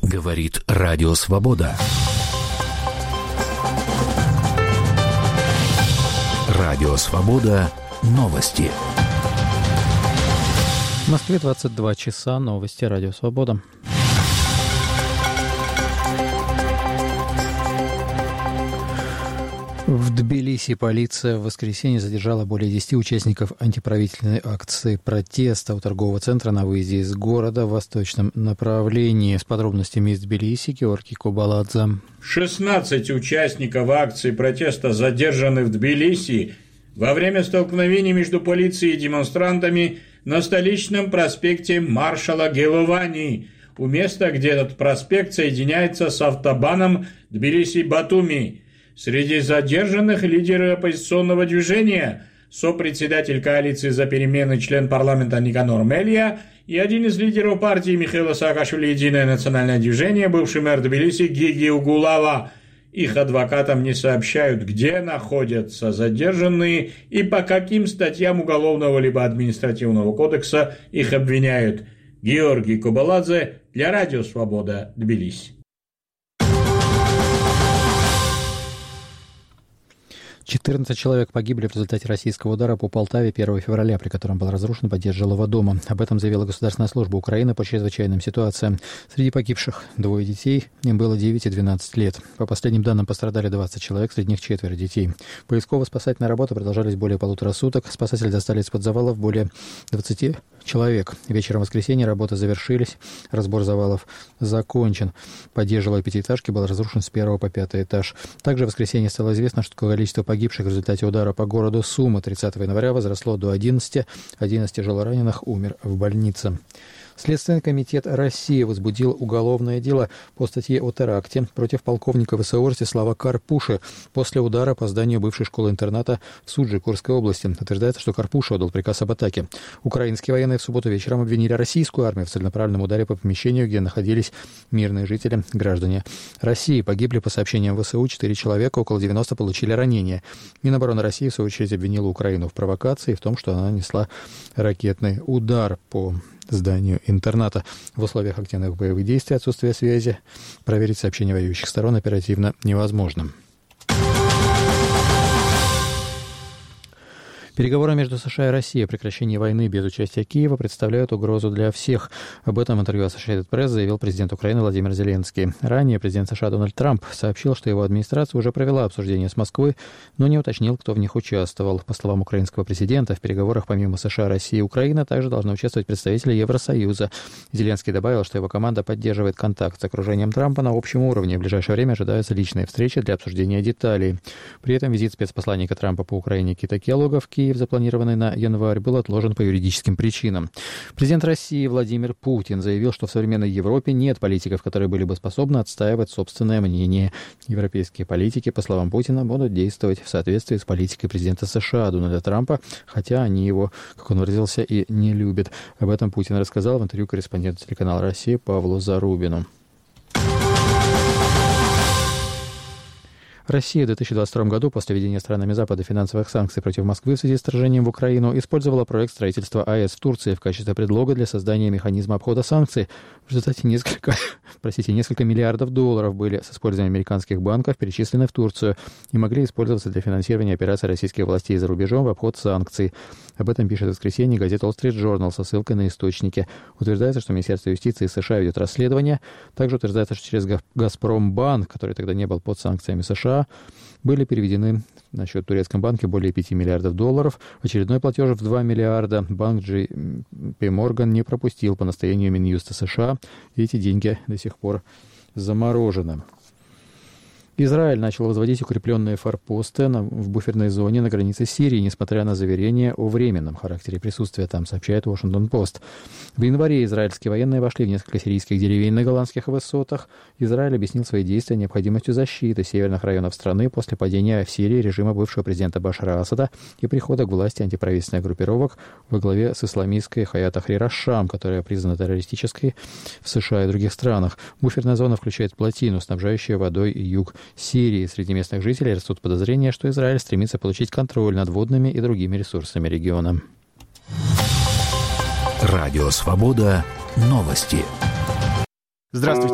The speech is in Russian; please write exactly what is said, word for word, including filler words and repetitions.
Говорит Радио Свобода. Радио Свобода. Новости. В Москве двадцать два часа. Новости. Радио Свобода. В Тбилиси полиция в воскресенье задержала более десяти участников антиправительственной акции протеста у торгового центра на выезде из города в восточном направлении. С подробностями из Тбилиси Георгий Кубаладзе. шестнадцать участников акции протеста задержаны в Тбилиси во время столкновений между полицией и демонстрантами на столичном проспекте маршала Геловани, у места, где этот проспект соединяется с автобаном Тбилиси-Батуми. Среди задержанных лидеры оппозиционного движения, сопредседатель коалиции за перемены, член парламента Никанор Мелия и один из лидеров партии Михаила Саакашвили «Единое национальное движение», бывший мэр Тбилиси Гиги Угулава. Их адвокатам не сообщают, где находятся задержанные и по каким статьям Уголовного либо Административного кодекса их обвиняют. Георгий Кубаладзе для Радио Свобода, Тбилиси. четырнадцать человек погибли в результате российского удара по Полтаве первого февраля, при котором был разрушен подъезд жилого дома. Об этом заявила Государственная служба Украины по чрезвычайным ситуациям. Среди погибших двое детей, им было девять и двенадцать лет. По последним данным пострадали двадцать человек, среди них четверо детей. Поисково-спасательные работы продолжались более полутора суток. Спасатели достали из-под завалов более двадцати человек. Вечером воскресенья работы завершились, разбор завалов закончен. Подъезд жилой пятиэтажки был разрушен с первого по пятый этаж. Также в воскресенье стало известно, что количество погибших в результате удара по городу Сумы тридцатого января возросло до одиннадцати. одиннадцать тяжелораненых умер в больнице. Следственный комитет России возбудил уголовное дело по статье о теракте против полковника ВСУ Ростислава Карпуши после удара по зданию бывшей школы-интерната в Суджи Курской области. Утверждается, что Карпуша отдал приказ об атаке. Украинские военные в субботу вечером обвинили российскую армию в целенаправленном ударе по помещению, где находились мирные жители, граждане России. Погибли, по сообщениям ВСУ, четыре человека, около девяноста получили ранения. Минобороны России, в свою очередь, обвинила Украину в провокации и в том, что она нанесла ракетный удар по зданию интерната. В условиях активных боевых действий, отсутствия связи, проверить сообщения воюющих сторон оперативно невозможно. Переговоры между США и Россией о прекращении войны без участия Киева представляют угрозу для всех. Об этом в интервью Associated Press заявил президент Украины Владимир Зеленский. Ранее президент США Дональд Трамп сообщил, что его администрация уже провела обсуждение с Москвой, но не уточнил, кто в них участвовал. По словам украинского президента, в переговорах помимо США, России и Украины также должны участвовать представители Евросоюза. Зеленский добавил, что его команда поддерживает контакт с окружением Трампа на общем уровне. В ближайшее время ожидаются личные встречи для обсуждения деталей. При этом визит спецпосланника Трампа по Украине Кита Келлога в Киев, запланированный на январь, был отложен по юридическим причинам. Президент России Владимир Путин заявил, что в современной Европе нет политиков, которые были бы способны отстаивать собственное мнение. Европейские политики, по словам Путина, будут действовать в соответствии с политикой президента США Дональда Трампа, хотя они его, как он выразился, и не любят. Об этом Путин рассказал в интервью корреспонденту телеканала «Россия» Павлу Зарубину. Россия в две тысячи двадцать втором году, после введения странами Запада финансовых санкций против Москвы в связи с вторжением в Украину, использовала проект строительства АЭС в Турции в качестве предлога для создания механизма обхода санкций. В результате несколько, простите, несколько миллиардов долларов были с использованием американских банков перечислены в Турцию и могли использоваться для финансирования операций российских властей за рубежом в обход санкций. Об этом пишет в воскресенье газета Wall Street Journal со ссылкой на источники. Утверждается, что Министерство юстиции США ведет расследование. Также утверждается, что через Газпромбанк, который тогда не был под санкциями США, были переведены на счет в турецком банке более пяти миллиардов долларов. Очередной платеж в два миллиарда банк Джей Пи Морган не пропустил по настоянию Минюста США. И эти деньги до сих пор заморожены. Израиль начал возводить укрепленные форпосты на, в буферной зоне на границе Сирии, несмотря на заверения о временном характере присутствия там, сообщает Washington-Post. В январе израильские военные вошли в несколько сирийских деревень на голландских высотах. Израиль объяснил свои действия необходимостью защиты северных районов страны после падения в Сирии режима бывшего президента Башара Асада и прихода к власти антиправительственных группировок во главе с исламистской Хаят Тахрир аш-Шам, которая признана террористической в США и других странах. Буферная зона включает плотину, снабжающую водой юг Сирии. Среди местных жителей растут подозрения, что Израиль стремится получить контроль над водными и другими ресурсами региона. Радио Свобода. Новости. Здравствуйте.